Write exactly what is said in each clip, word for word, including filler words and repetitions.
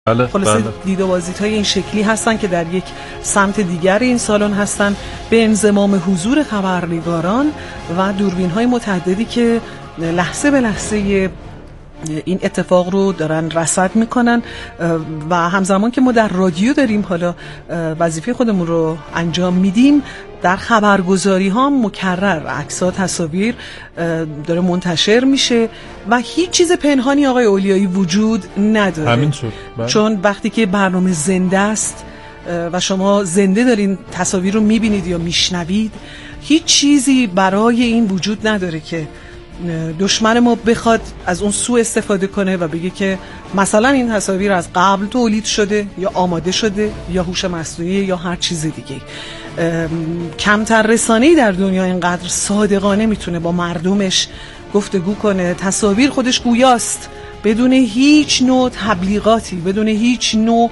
بله، خلاصه بله. دید و بازدیدهای این شکلی هستن که در یک سمت دیگر این سالن هستن به انضمام حضور خبرنگاران و دوربین‌های متعددی که لحظه به لحظه این اتفاق رو دارن رصد میکنن و همزمان که ما در رادیو داریم حالا وظیفه خودمون رو انجام میدیم، در خبرگزاری ها مکرر عکس‌ها، تصاویر داره منتشر میشه و هیچ چیز پنهانی آقای اولیایی وجود نداره. همینطور. چون وقتی که برنامه زنده است و شما زنده دارین تصاویر رو میبینید یا میشنوید، هیچ چیزی برای این وجود نداره که دشمن ما بخواد از اون سوء استفاده کنه و بگه که مثلا این تصاویر از قبل تولید شده یا آماده شده یا هوش مصنوعی یا هر چیز دیگه. کمتر رسانه‌ای در دنیا اینقدر صادقانه میتونه با مردمش گفتگو کنه. تصاویر خودش گویاست، بدون هیچ نوع تبلیغاتی، بدون هیچ نوع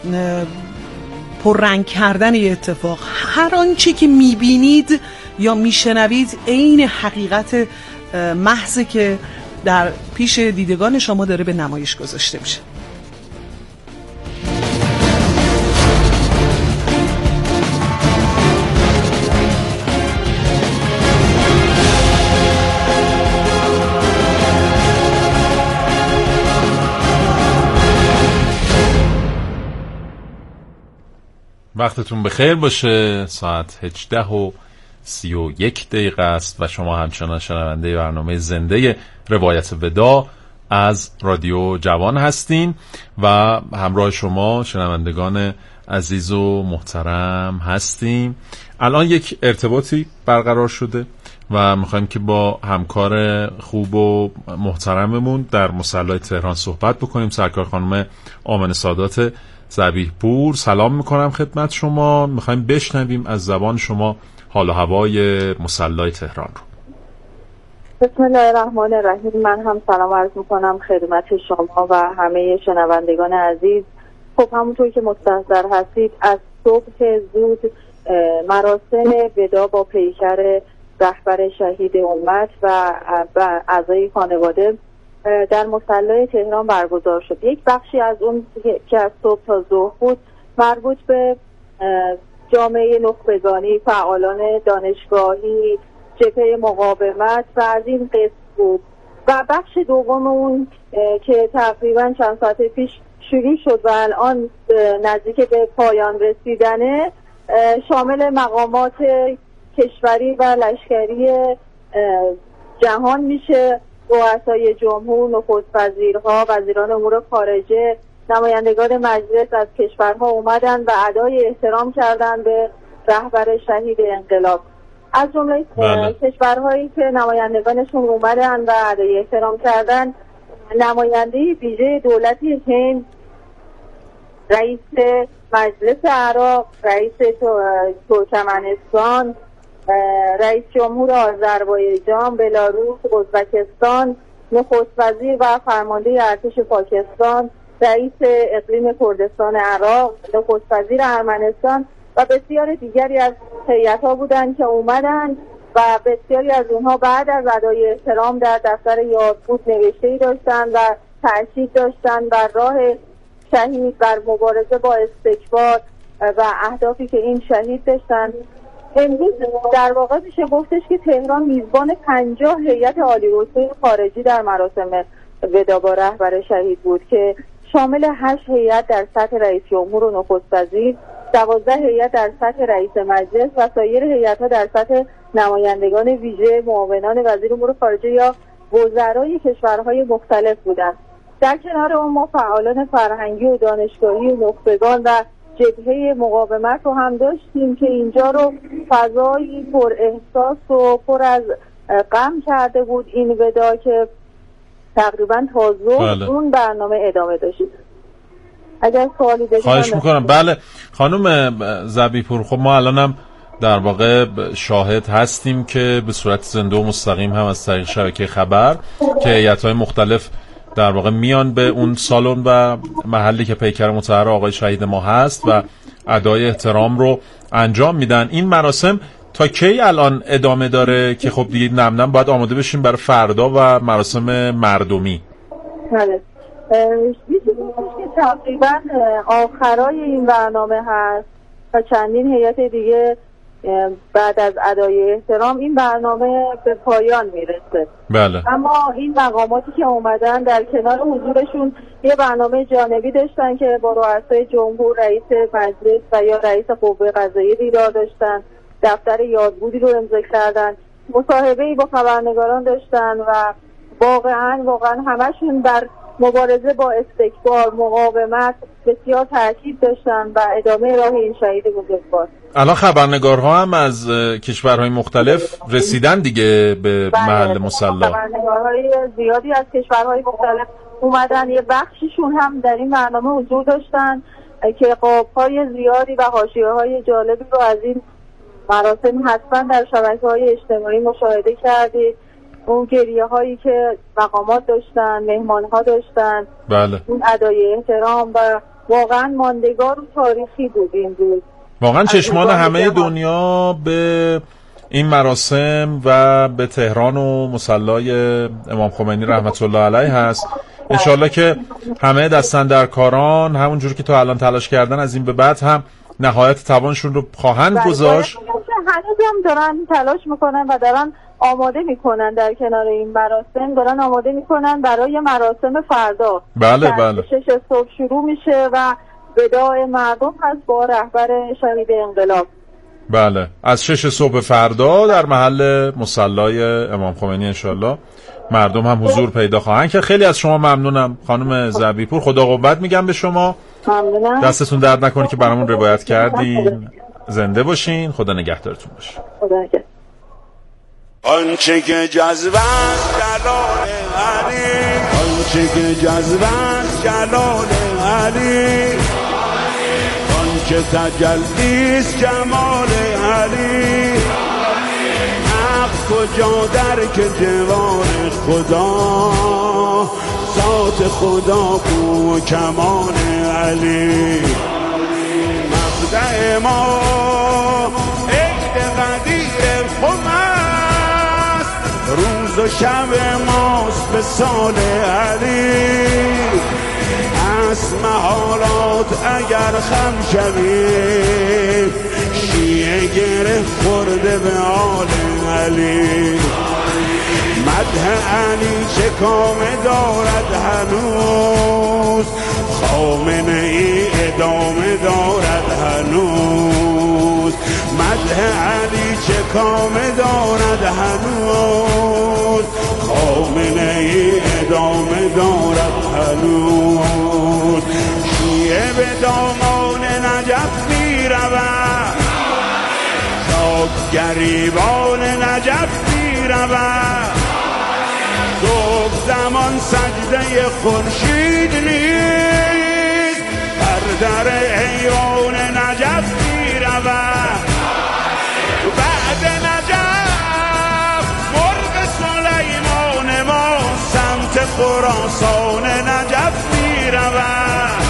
پررنگ کردن یه اتفاق. هر آنچه که میبینید یا میشنوید عین حقیقت محضی که در پیش دیدگان شما داره به نمایش گذاشته میشه. وقتتون بخیر باشه. ساعت هجده و سی و یک دقیقه است و شما همچنان شنونده برنامه زنده روایت ودا از رادیو جوان هستین و همراه شما شنوندگان عزیز و محترم هستیم. الان یک ارتباطی برقرار شده و میخوایم که با همکار خوب و محترممون در مصلی تهران صحبت بکنیم. سرکار خانم آمنه سادات ذبیح پور، سلام میکنم خدمت شما. میخوایم بشنویم از زبان شما حال و هوای مصلی تهران رو. بسم الله الرحمن الرحیم. من هم سلام عرض میکنم خدمت شما و همه شنوندگان عزیز. خب همونطور که مستحضر هستید از صبح زود مراسم ودا با پیکر رهبر شهید امت و اعضای خانواده در مصلی تهران برگزار شد. یک بخشی از اون که از صبح تا ظهر بود مربوط به جامعه نخبگانی، فعالان دانشگاهی، جبهه مقاومت و از این قسم بود و بخش دوم اون که تقریبا چند ساعت پیش شروع شد و الان نزدیک به پایان رسیدنه شامل مقامات کشوری و لشکری جهان میشه. رؤسای جمهور، نخست وزیرها، وزیران امور خارجه، نمایندگان مجلس از کشورها اومدن و ادای احترام کردن به رهبر شهید انقلاب. از جمله کشورهایی که نمایندگانشون اومدن و ادای احترام کردن، نماینده ویژه دولت هند، رئیس مجلس عراق، رئیس ترکمنستان، رئیس جمهور آذربایجان، بلاروس، ازبکستان، نخست وزیر و فرمانده ارتش پاکستان، رئیس اقلیم کردستان عراق، نخست وزیر ارمنستان و بسیار دیگری از هیئت‌ها بودند که اومدن و بسیاری از اونها بعد از ادای احترام در دفتر یادبود نوشته‌ای داشتن و تأکید داشتن بر راه شهید، بر مبارزه با استکبار و اهدافی که این شهید داشتن. امروز در واقع میشه گفتش که تهران میزبان پنجاه هیئت عالی‌رتبه خارجی در مراسم ودا با رهبر شهید بود که شامل هشت هیئت در سطح رئیس جمهور و نخست وزیر، دوازده هیئت در سطح رئیس مجلس و سایر هیئت‌ها در سطح نمایندگان ویژه، معاونان وزیر امور خارجه یا وزرای کشورهای مختلف بودند. در کنار اون ما فعالان فرهنگی و دانشگاهی و نخبگان و جبهه مقاومت رو هم داشتیم که اینجا رو فضایی پر احساس و پر از غم کرده بود این ودا که تقریبا تا ظهر اون برنامه ادامه داشت. اگر سوالی دارید خواهش میکنم. بله خانم ذبیح پور، خب ما الانم در واقع شاهد هستیم که به صورت زنده و مستقیم هم از طریق شبکه خبر که هیئت‌های مختلف در واقع میان به اون سالن و محلی که پیکر مطهر آقای شهید ما هست و ادای احترام رو انجام میدن. این مراسم تا کی الان ادامه داره که خب دیگه نم نم باید آماده بشیم برای فردا و مراسم مردمی؟ بله، میشه که تقریبا آخرای این برنامه هست و چندین هیئت دیگه بعد از ادای احترام این برنامه به پایان میرسه. بله. اما این مقاماتی که اومدن در کنار حضورشون یه برنامه جانبی داشتن که با رؤسای جمهور، رئیس مجلس و یا رئیس قوه قضاییه دیدار داشتن، دفتر یادبودی رو امضا کردن، مصاحبه‌ای با خبرنگاران داشتن و واقعا واقعا همشون در مبارزه با استکبار، مقاومت بسیار تاکید داشتن و ادامه راه این شهید بزرگوار. الان خبرنگارها هم از کشورهای مختلف رسیدن دیگه به محل مصلی. خبرنگارهای زیادی از کشورهای مختلف اومدن، یه بخششون هم در این برنامه حضور داشتن که قاب‌های زیادی و حاشیه‌های جالبی رو از این مراسم حتما در شبکه‌های اجتماعی مشاهده کردید. اون گریه هایی که مقامات داشتن، مهمان ها داشتن، بله. اون ادای احترام و واقعا ماندگار و تاریخی بود این روز. واقعا چشمان همه دنیا به این مراسم و به تهران و مصلی امام خمینی رحمت الله علیه هست. انشالله که همه دستاندرکاران همونجور که تا الان تلاش کردن از این به بعد هم نهایت توانشون رو خواهند گذاشت. هنوز هم دارن تلاش میکنن و دارن آماده میکنن در کنار این مراسم، دارن آماده میکنن برای مراسم فردا. بله بله. شش صبح شروع میشه و وداع مردم هست با رهبر شهید انقلاب. بله، از شش صبح فردا در محل مصلی امام خمینی انشالله مردم هم حضور پیدا خواهند که. خیلی از شما ممنونم خانم ذبیح‌پور، خدا قوت میگم به شما. ممنونم. دستتون درد نکنه که برامون روایت کردین. زنده باشین، خدا نگهدارتون باشه. خدا نگهدار. آنچه که جذبت جلال علی، آنچه که جذبت جلال علی، آنچه تجلیست جمال علی، حق کجا در که جوار خدا، ذات خدا کو کمال علی، مبدأ ما عید قدیر خمست، روز و شب ماست به سال علی، از محالات اگر خم شویم شیعه گره خورده به آل علی، مدح علی چه کامه دارد هنوز، خامنه ای ادامه دارد هنوز، مدح علی چه کامه دارد هنوز، خامنه ای ادامه دارد هنوز، شیعه به دامان نجف می رود، شاک گریبان نجف می رود، صبح زمان سجده خورشید نیست، بر در ایوان نجف می رود، بعد نجف مرغ سلیمان ما سمت خراسان نجف می رود،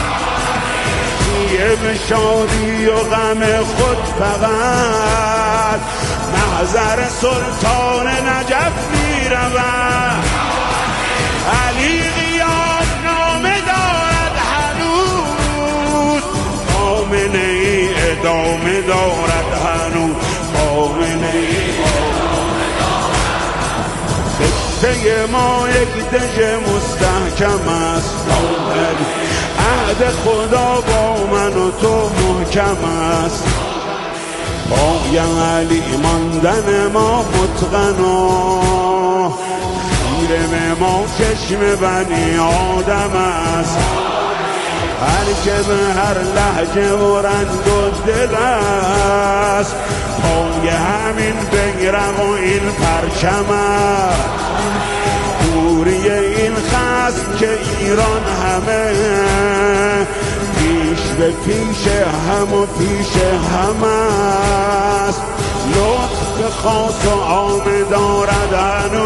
شیعه به شادی و غم خود فقط محضر سلطان نجف می رود، علی غیاب نامه دارد هنوز، خامنه ای ادامه دارد هنوز، خامنه ای ادامه دارد. خطه ما یک دژ مستحکم است، عهد خدا با من و تو محکم است، پای علی ماندن ما متقن و خیره ما چشم بنی آدم است، هر که به هر لهجه و رنگ و دل است، پای همین بیرق و این پرچم است، دوری این خصم که ایران همه پیش به پیش هم و پیش هم است، لطف خاص و عام دارد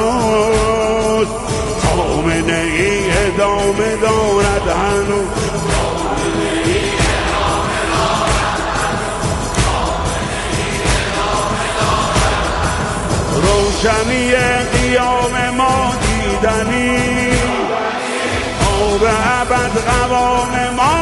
هنوز، خامنه ای ادامه دارد هنوز، خامنه ای ادامه دارد هنوز، خامنه ای ادامه دارد. روشنی قیام ما دیدنی، آب ابد قوام ما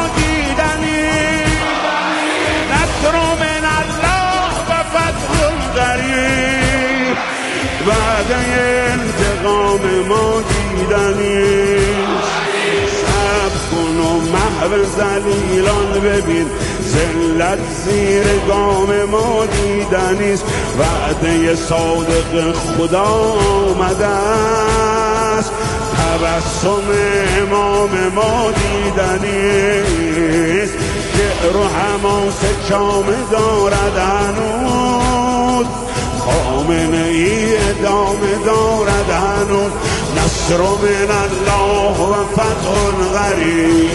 وعده انتقام ما دیدنیست. صبر کن و محو ذلیلان ببین، ذلت زیر گام ما دیدنیست. وعده صادق خدا آمده است، تبسم امام ما دیدنیست. شعر و حماسه جامه دارد هنوز، خامنه ای ادامه دارد هنوز. نصر من الله و فتح قریب.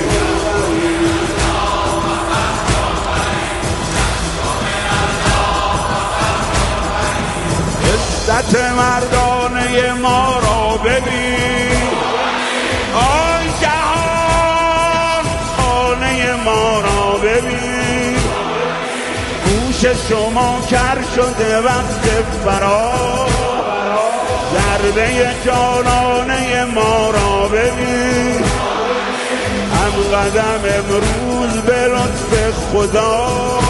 عزت مردانه ما را ببین، آی جهان خانه ما را ببین. گوش شما کر شده وقت فراق، ضربه جانانه ما را ببین. هم قدم امروز به لطف خدا،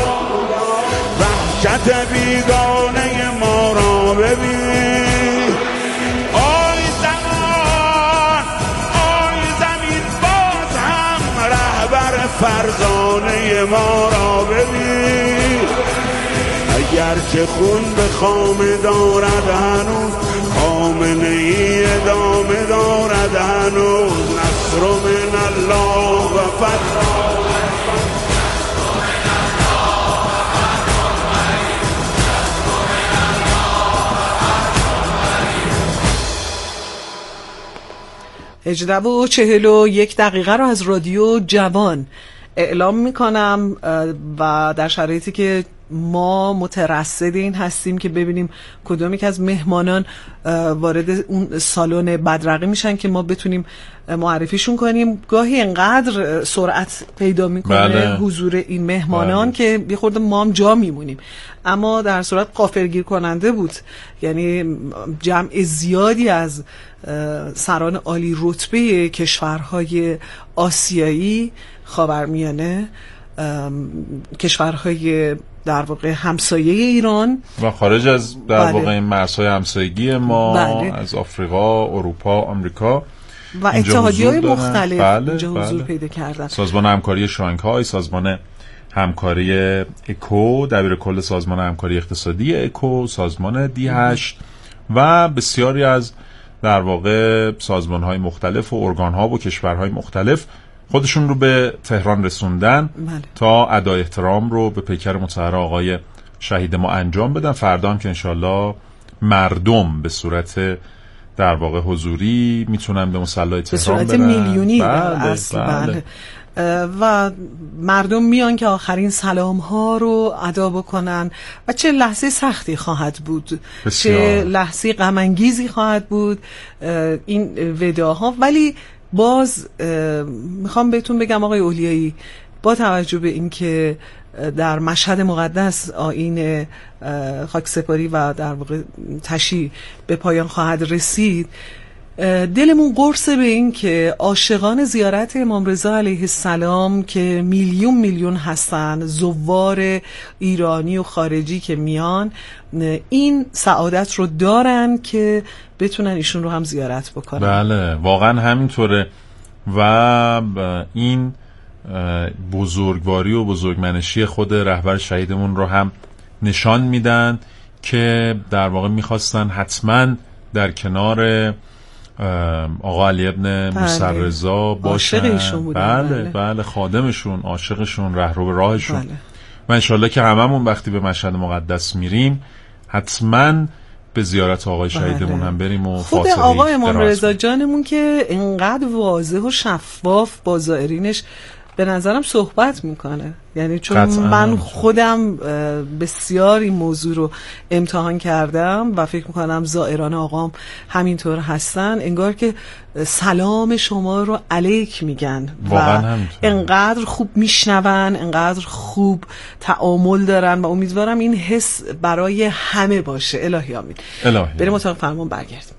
وحشت بیگانه ما را ببین. آی زمان آی زمین باز هم رهبر فرزانه ما را ببین. اگرچه خون به خامه دارد هنوز، خامنه ای ادامه دارد هنوز. نصر من الله و فتح. هجده و چهل و یک دقیقه رو از رادیو جوان اعلام میکنم و در شرایطی که ما مترصد این هستیم که ببینیم کدومی که از مهمانان وارد اون سالن بدرقه میشن که ما بتونیم معرفیشون کنیم. گاهی انقدر سرعت پیدا میکنه بله. حضور این مهمانان بله. که بی خورده ما هم جا میمونیم، اما در صورت غافلگیر کننده بود. یعنی جمع زیادی از سران عالی رتبه کشورهای آسیایی، خاورمیانه، کشورهای در واقع همسایه ایران و خارج از در بله. واقع این مرزهای همسایگی ما بله. از آفریقا، اروپا، آمریکا و اتحادیه‌های مختلف بله. اینجا حضور بله. پیدا کردن. سازمان همکاری شانگهای، سازمان همکاری اکو، دبیر کل سازمان همکاری اقتصادی اکو، سازمان دی هشت و بسیاری از در واقع سازمان‌های مختلف و ارگان‌ها و کشورهای مختلف خودشون رو به تهران رسوندن بله. تا ادای احترام رو به پیکر مطهر آقای شهید ما انجام بدن. فردا هم که انشالله مردم به صورت در واقع حضوری میتونن به مصلی تهران برن، به صورت میلیونی بله. بله. و مردم میان که آخرین سلام ها رو ادا بکنن و چه لحظه سختی خواهد بود بسیار. چه لحظه غم انگیزی خواهد بود این وداها. ولی باز میخوام بهتون بگم آقای اولیایی، با توجه به اینکه در مشهد مقدس آیین خاکسپاری و در واقع تشییع به پایان خواهد رسید، دلمون قرصه به این که عاشقان زیارت امام رضا علیه السلام که میلیون میلیون هستن، زوار ایرانی و خارجی که میان، این سعادت رو دارن که بتونن ایشون رو هم زیارت بکنن. بله واقعا همینطوره و این بزرگواری و بزرگمنشی خود رهبر شهیدمون رو هم نشان میدن که در واقع میخواستن حتما در کنار آقا علی ابن موسی رضا باشن. بله, بله بله خادمشون، عاشقشون، رهرو راهشون. بله. و انشالله که هممون وقتی به مشهد مقدس میریم حتما به زیارت آقای شهیدمون بله. هم بریم و خود آقا امام رضا جانمون که اینقدر واضح و شفاف با زائرینش به نظرم صحبت میکنه، یعنی چون من خودم بسیار این موضوع رو امتحان کردم و فکر میکنم زائران آقام همینطور هستن، انگار که سلام شما رو علیک میگن و انقدر خوب میشنون، انقدر خوب تعامل دارن و امیدوارم این حس برای همه باشه. الهی آمین. الهی. بریم اتاق فرمان برگردیم.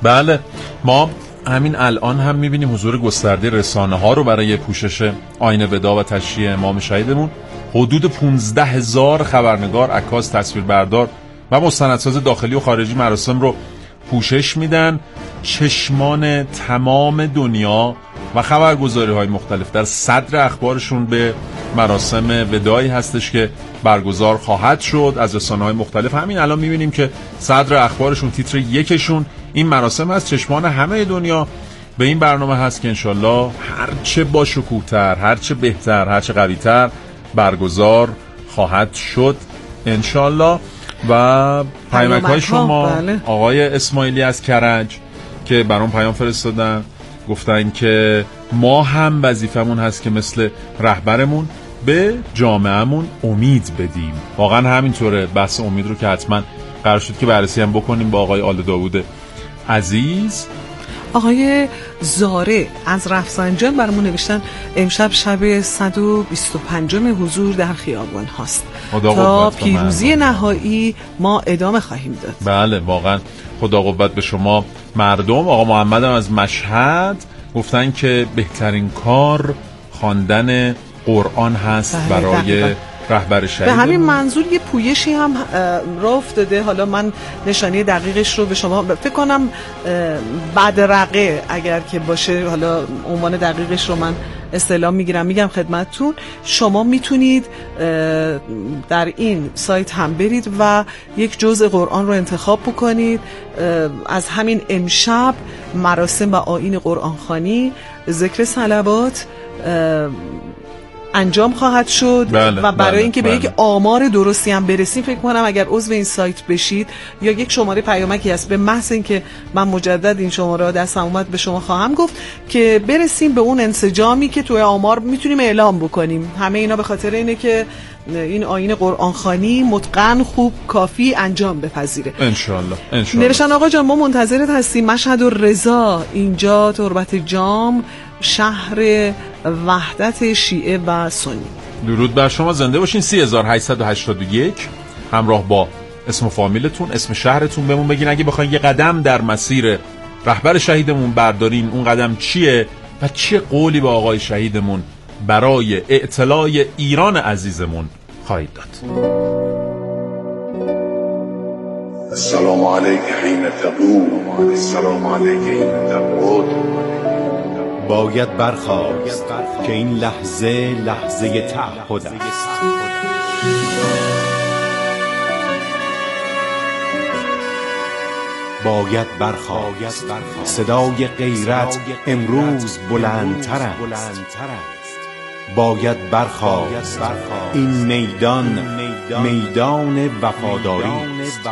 بله، ما همین الان هم میبینیم حضور گسترده رسانه ها رو برای پوشش آیین ودا و تشییع امام شهیدمون. حدود پانزده هزار خبرنگار، عکاس، تصویربردار و مستندساز داخلی و خارجی مراسم رو پوشش میدن. چشمان تمام دنیا و خبرگزاری های مختلف در صدر اخبارشون به مراسم وداعی هستش که برگزار خواهد شد از رسانه های مختلف. همین الان میبینیم که صدر اخبارشون، تیتر یکشون این مراسم هست. چشمان همه دنیا به این برنامه هست که انشالله هرچه با شکوه‌تر، هرچه بهتر، هرچه قوی‌تر برگزار خواهد شد انشالله. و پیامک های شما بله. آقای اسماعیلی از کرج که برام پیام فرستادن، گفتن که ما هم وظیفمون هست که مثل رهبرمون به جامعهمون امید بدیم. واقعا همینطوره. بحث امید رو که حتما قرار شد که بررسی هم بکنیم با آقای آل داوود عزیز. آقای زاره از رفسنجان برامون نوشتن امشب شب صد و بیست و پنجم حضور در خیابان هاست، تا پیروزی نهایی ما ادامه خواهیم داد. بله واقعا خدا قوت به شما مردم. آقا محمد هم از مشهد گفتن که بهترین کار خواندن قرآن هست برای رهبر شهید. به همین منظور یه پویشی هم راه افتاده، حالا من نشانی دقیقش رو به شما فکر کنم بدرقه اگر که باشه، حالا عنوان دقیقش رو من استعلام میگیرم میگم خدمتتون. شما میتونید در این سایت هم برید و یک جزء قرآن رو انتخاب بکنید. از همین امشب مراسم و آیین قرآن خوانی، ذکر صلوات انجام خواهد شد. بله، و برای بله، اینکه بله. به یک آمار درستی هم برسیم، فکر کنم اگر عضو این سایت بشید یا یک شماره پیامکی هست، به محض اینکه من مجدد این شماره دستم اومد به شما خواهم گفت که برسیم به اون انسجامی که توی آمار میتونیم اعلام بکنیم. همه اینا به خاطر اینه که این آیین قرآن خوانی متقن، خوب، کافی انجام بپذیره انشالله. انشالله. نوشتن آقا جان ما منتظرت هستیم. مشهد و رضا، اینجا تربت جام، شهر وحدت شیعه و سنی. درود بر شما، زنده باشین. سه هزار و هشتصد و هشتاد و یک همراه با اسم و فامیلتون، اسم شهرتون بهمون بگین اگه بخواین یه قدم در مسیر رهبر شهیدمون بردارین، اون قدم چیه و چه قولی به آقای شهیدمون برای اعتلاع ایران عزیزمون خواهید داد. السلام علیک حین تقوم، السلام علیک حین تقعد. باید برخاست که این لحظه لحظه تعهد است. باید برخاست، صدای غیرت امروز بلندتر است. باید برخاست، این میدان میدان وفاداری است.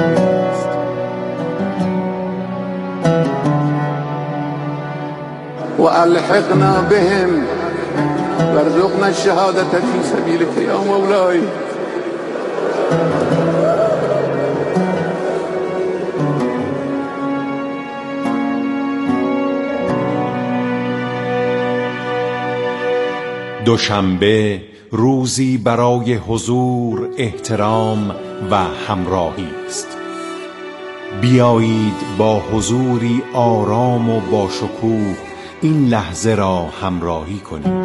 والحقنا بهم وارزقنا الشهادة في سبيلك يا مولاي. دوشنبه روزی برای حضور، احترام و همراهی است. بیایید با حضوری آرام و با شکوه این لحظه را همراهی کنید.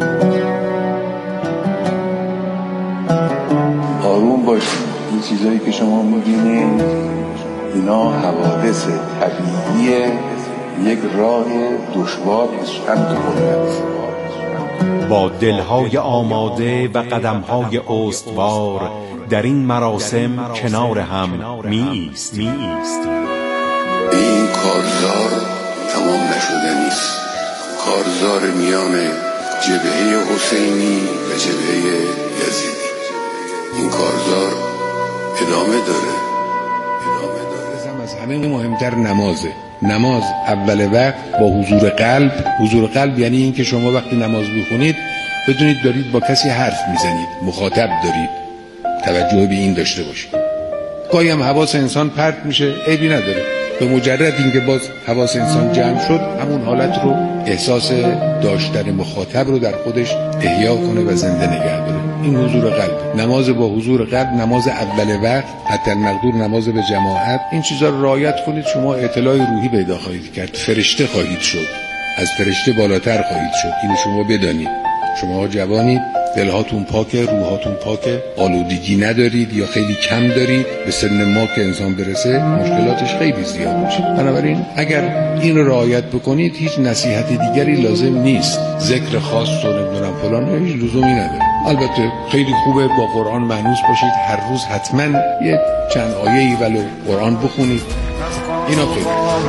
آروم باشید. این چیزایی که شما می‌بینید اینا حوادث طبیعیه، یک راه دشوار از سمت قدرت. با دلهای آماده و قدمهای استوار در این مراسم کنار هم می ایستیم. این کارزار تمام نشده نیست. کارزار میان جبهه حسینی و جبهه یزیدی. این کارزار ادامه داره. ادامه داره. از همه مهمتر نمازه. نماز اول وقت با حضور قلب. حضور قلب یعنی این که شما وقتی نماز میخونید بدونید دارید با کسی حرف میزنید، مخاطب دارید، توجه به این داشته باشید. گاهی هم حواس انسان پرت میشه، عیبی نداره. به مجرد اینکه باز حواس انسان جمع شد، همون حالت رو، احساس داشتن مخاطب رو در خودش احیا کنه و زنده نگه داره. این حضور قلب. نماز با حضور قلب، نماز اول وقت، حتی المقدور نماز به جماعت، این چیزا رو رعایت کنید، شما اطلاع روحی پیدا خواهید کرد، فرشته خواهید شد، از فرشته بالاتر خواهید شد. اینو شما بدانید. شما جوانید، دلهاتون پاکه، روحاتون پاکه، آلودگی ندارید یا خیلی کم دارید. به سن ما که انسان برسه مشکلاتش خیلی زیاد میشه. بنابراین اگر این رو رعایت بکنید هیچ نصیحت دیگری لازم نیست. ذکر خاص و نمیدونم فلان هیچ لزومی نداره. البته خیلی خوبه با قرآن مهنوز باشید، هر روز حتما یه چند آیه‌ای ولو قرآن بخونید. اینا خیلی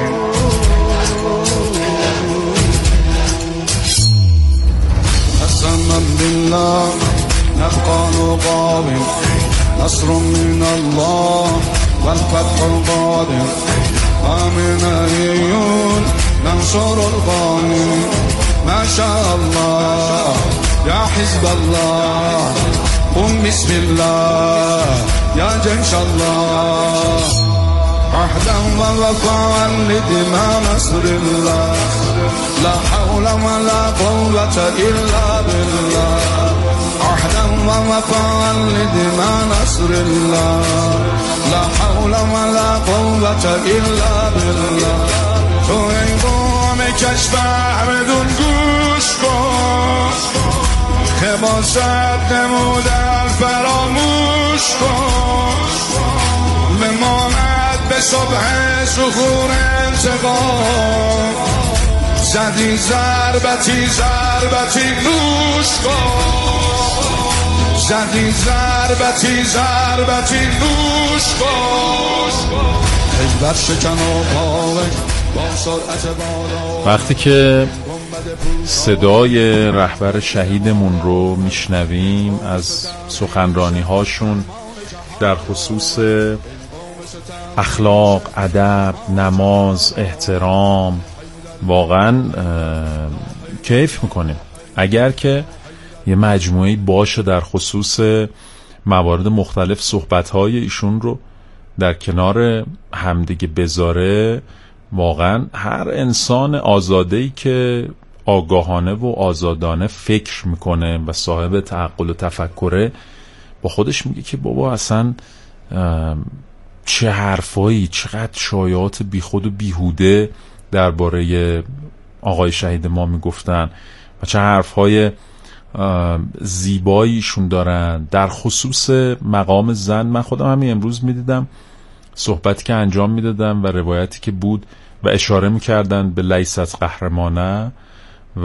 قسما بالله نبقى نقابل نصر من الله والفتح القادر آمن عيون ننصر القانون ما شاء الله يا حزب الله قم بسم الله يا جيش الله عهدا ووفاء لدماء نصر الله لا حول ولا قوة إلا بالله عهدا ووفاء لدماء نصر الله لا حول ولا قوة إلا بالله تو ای قوم کشور بدون گوش کن خباست نمودن فراموش کن بماند به صبح سخور انتقام زدی ضربتی ضربتی نوش کن زدی ضربتی ضربتی نوش کن حجبت شکن و پاوش با سرعت بالا. وقتی که صدای رهبر شهیدمون رو میشنویم از سخنرانی هاشون در خصوص اخلاق، ادب، نماز، احترام، واقعا کیف میکنیم. اگر که یه مجموعه‌ای باشه در خصوص موارد مختلف صحبت‌های ایشون رو در کنار همدیگه بذاره، واقعا هر انسان آزاده‌ای که آگاهانه و آزادانه فکر میکنه و صاحب تعقل و تفکره با خودش میگه که بابا اصلا چه حرفایی، چقدر شایعات بیخود و بیهوده درباره آقای شهید ما میگفتن و چه حرفهای زیباییشون دارن در خصوص مقام زن. من خودم همین امروز میدیدم صحبتی که انجام میدادم و روایتی که بود و اشاره میکردن به لیست قهرمانه و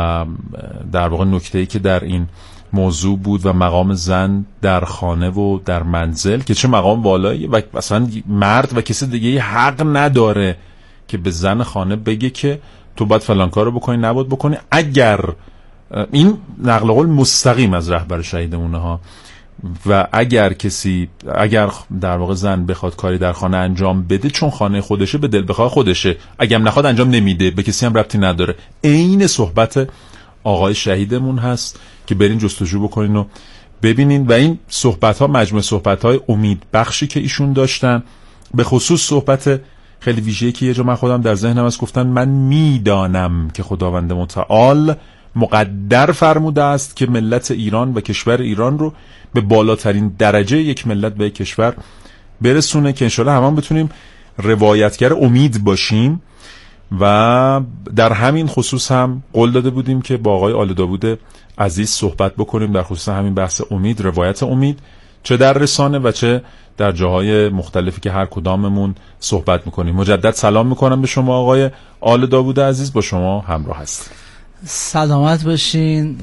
در واقع نکته‌ای که در این موضوع بود و مقام زن در خانه و در منزل که چه مقام والایی و اصلا مرد و کسی دیگه حق نداره که به زن خانه بگه که تو باید فلان کارو بکنی نباید بکنی. اگر این نقل قول مستقیم از رهبر شهیدمونه ها و اگر کسی اگر در واقع زن بخواد کاری در خانه انجام بده چون خانه خودشه به دل بخواه خودشه، اگر نخواد انجام نمیده، به کسی هم ربطی نداره. عین صحبت آقای شهیدمون هست که برین جستجو بکنین و ببینین و این صحبت ها مجموعه صحبت های امید بخشی که ایشون داشتن، به خصوص صحبت خیلی ویژه‌ای که یه جا من خودم در ذهنم از گفتن من میدانم که خداوند متعال مقدر فرموده است که ملت ایران و کشور ایران رو به بالاترین درجه یک ملت و یک کشور برسونه که انشالله همون بتونیم روایتگر امید باشیم و در همین خصوص هم قول داده بودیم که با آقای آل داوود عزیز صحبت بکنیم در خصوص همین بحث امید، روایت امید، چه در رسانه و چه در جاهای مختلفی که هر کداممون صحبت میکنیم. مجدد سلام میکنم به شما آقای آل داوود عزیز، با شما همراه هست. سلامت باشین.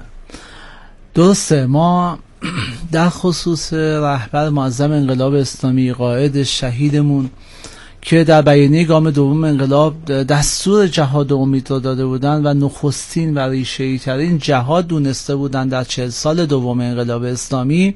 درسته، ما در خصوص رهبر معظم انقلاب اسلامی، قائد شهیدمون که در بیانیه گام دوم انقلاب دستور جهاد و امید رو داده بودن و نخستین و ریشه‌ای ترین جهاد دونسته بودن در چهل سال دوم انقلاب اسلامی،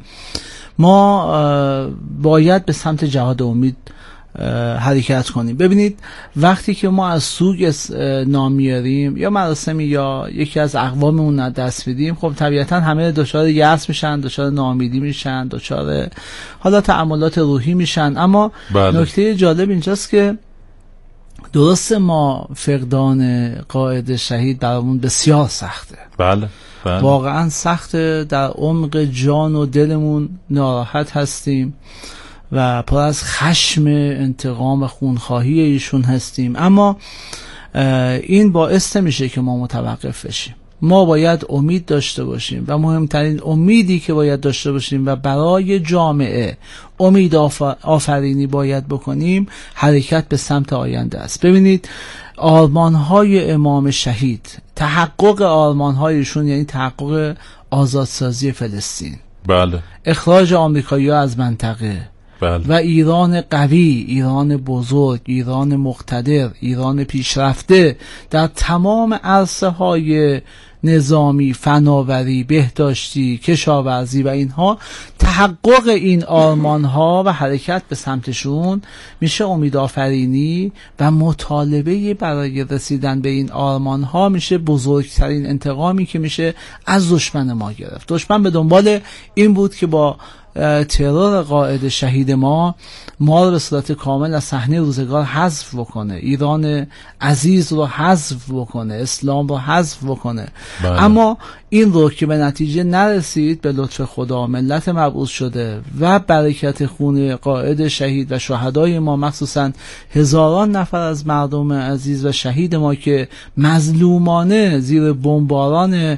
ما باید به سمت جهاد و امید حرکت کنیم. ببینید وقتی که ما از سوگ نام میاریم یا مراسمی یا یکی از اقواممون از دست میدیم، خب طبیعتا همه دچار یأس میشن، دچار ناامیدی میشن، دچار حالا تأملات روحی میشن. اما بله. نکته جالب اینجاست که درسته ما فقدان قائد شهید برامون بسیار سخته، بله بله. واقعا سخته، در عمق جان و دلمون ناراحت هستیم و پر از خشم، انتقام و خونخواهی ایشون هستیم، اما این باعث نمیشه که ما متوقف بشیم. ما باید امید داشته باشیم و مهمترین امیدی که باید داشته باشیم و برای جامعه امید آفرینی باید بکنیم، حرکت به سمت آینده است. ببینید آرمان‌های امام شهید، تحقق آرمان‌هایشون یعنی تحقق آزادسازی فلسطین، بله، اخراج آمریکایی‌ها از منطقه، بله. و ایران قوی، ایران بزرگ، ایران مقتدر، ایران پیشرفته در تمام عرصه های نظامی، فناوری، بهداشتی، کشاورزی و اینها، تحقق این آرمان ها و حرکت به سمتشون میشه امیدآفرینی و مطالبه برای رسیدن به این آرمان ها میشه بزرگترین انتقامی که میشه از دشمن ما گرفت. دشمن به دنبال این بود که با ترور قائد شهید ما ما رو به صورت کامل از صحنه روزگار حذف بکنه، ایران عزیز رو حذف بکنه، اسلام رو حذف بکنه. بله. اما این رو که به نتیجه نرسید، به لطف خدا ملت مبعوث شده و برکت خون قائد شهید و شهدای ما، مخصوصا هزاران نفر از مردم عزیز و شهید ما که مظلومانه زیر بمباران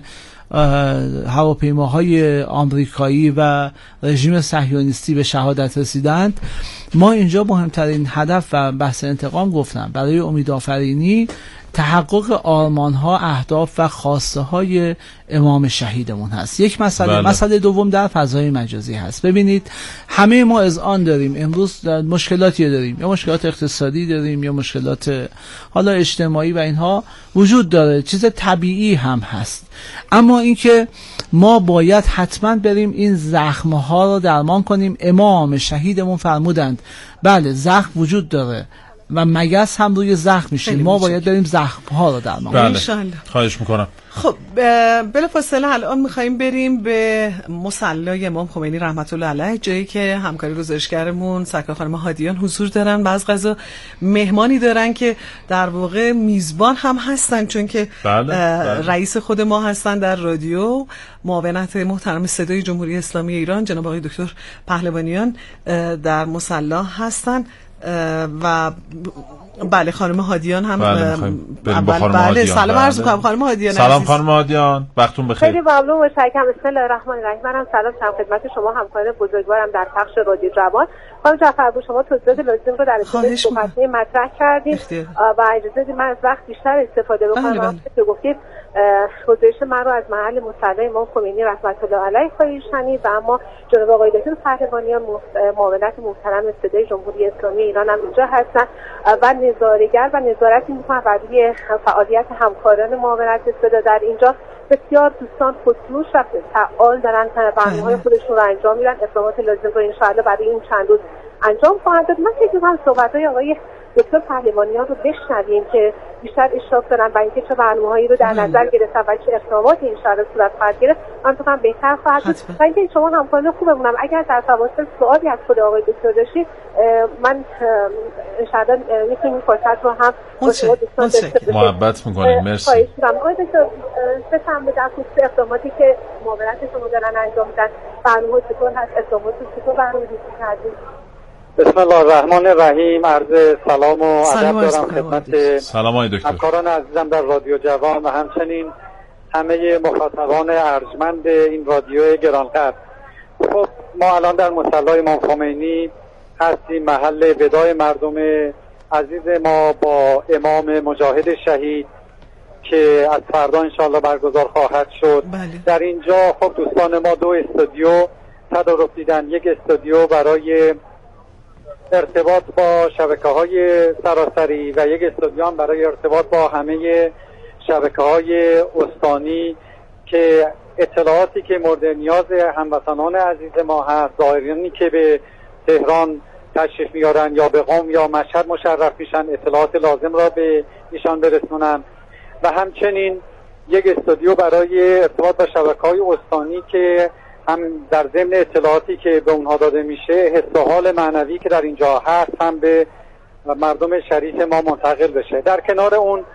هواپیماهای آمریکایی و رژیم صهیونیستی به شهادت رسیدند، ما اینجا مهمترین هدف و بحث انتقام گفتم برای امیدآفرینی تحقق آرمان‌ها، اهداف و خواسته های امام شهیدمون هست. یک مسئله بله. مسئله دوم در فضای مجازی هست. ببینید همه ما اذعان داریم، امروز مشکلاتی داریم، یا مشکلات اقتصادی داریم یا مشکلات حالا اجتماعی و اینها وجود داره، چیز طبیعی هم هست، اما اینکه ما باید حتما بریم این زخم‌ها رو درمان کنیم. امام شهیدمون فرمودند بله زخم وجود داره و مگس هم روی زخم میشه، ما باید بریم زخم ها رو درمان کنیم. بله. خواهش میکنم. خب بلافاصله الان میخوایم بریم به مصلی امام خمینی رحمت الله علیه، جایی که همکاری گزارشگرمون سرکار خانم هادیان حضور دارن و از قضا مهمانی دارن که در واقع میزبان هم هستن، چون که بله. بله. رئیس خود ما هستن در رادیو، معاونت محترم صدای جمهوری اسلامی ایران جناب آقای دکتر پهلوانیان در مصلی هستن و بله خانم هادیان هم بله بله, بله. سلام عرض می‌کنم خانم هادیان. سلام خانم هادیان، وقتتون بخیر. خیلی ممنون، متشکرم. بسم الله الرحمن الرحیم. منم سلام شما خدمت شما همکاران بزرگوارم در پخش رادیو جوان. خانم جعفرپور شما توضیحات لازم رو در ابتدای صحبت‌های مطرح کردید و اجازه بدید من از وقت بیشتر استفاده بکنم که گفتید گزارش من رو از محل مصلی امام خمینی رحمت الله علیه خواهید شنید و اما جناب آقای دکتر پهلوانیان معاونت محترم صدای جمهوری اسلامی ایران هم اینجا هستن و نظاره‌گر و نظارتی می‌کنن بر روی فعالیت همکاران معاونت صدا در اینجا. بسیار دوستان خودجوش و فعال دارن برنامه‌های خودشون رو انجام میدن، اقدامات لازم رو انشاءالله برای این چند روز انجام خواهند داد. من فکر می‌کنم صحبت‌های آقای دکتر پهلوانیان رو بشنویم که بیشتر اشراف دارن و اینکه چه برنامه‌هایی رو در نظر گرفتن و چه اقداماتی انشاءالله صورت خواهد گرفت، من فکر کنم بهتر خواهد بود. و اینکه شما همکاران خوبمونم اگر در فواصل سوالی از خود آقای دکتر داشتید، من انشاءالله میتونیم فرصت رو هم محبت می‌کنیم. مرسی. خواهش می‌کنم آقای دکتر بفرمایید در خصوص اقداماتی که معاونت شما دارن انجام میدن، برنامه چطور هست، اقدامات چطور برنامه‌ریزی کردید؟ بسم الله الرحمن الرحیم. عرض سلام و ادب دارم خدمت سلام آقای دکتر، همکاران عزیزم در رادیو جوان و همچنین همه مخاطبان ارجمند این رادیو گرانقدر. خب ما الان در مصلی امام خمینی هستیم، محل وداع مردم عزیز ما با امام مجاهد شهید که از فردا انشاءالله برگزار خواهد شد. بله. در اینجا خب دوستان ما دو استودیو تدارک دیدن، یک استودیو برای ارتباط با شبکه‌های سراسری و یک استودیو هم برای ارتباط با همه شبکه‌های استانی که اطلاعاتی که مورد نیاز هموطنان عزیز ما هست، زائرینی که به تهران تشریف میارن یا به قم یا مشهد مشرف میشن، اطلاعات لازم را به ایشان برسونن و همچنین یک استودیو برای ارتباط با شبکه‌های استانی که هم در ضمن اطلاعاتی که به اونها داده میشه حس و حال معنوی که در اینجا هست هم به مردم شریف ما منتقل بشه. در کنار اون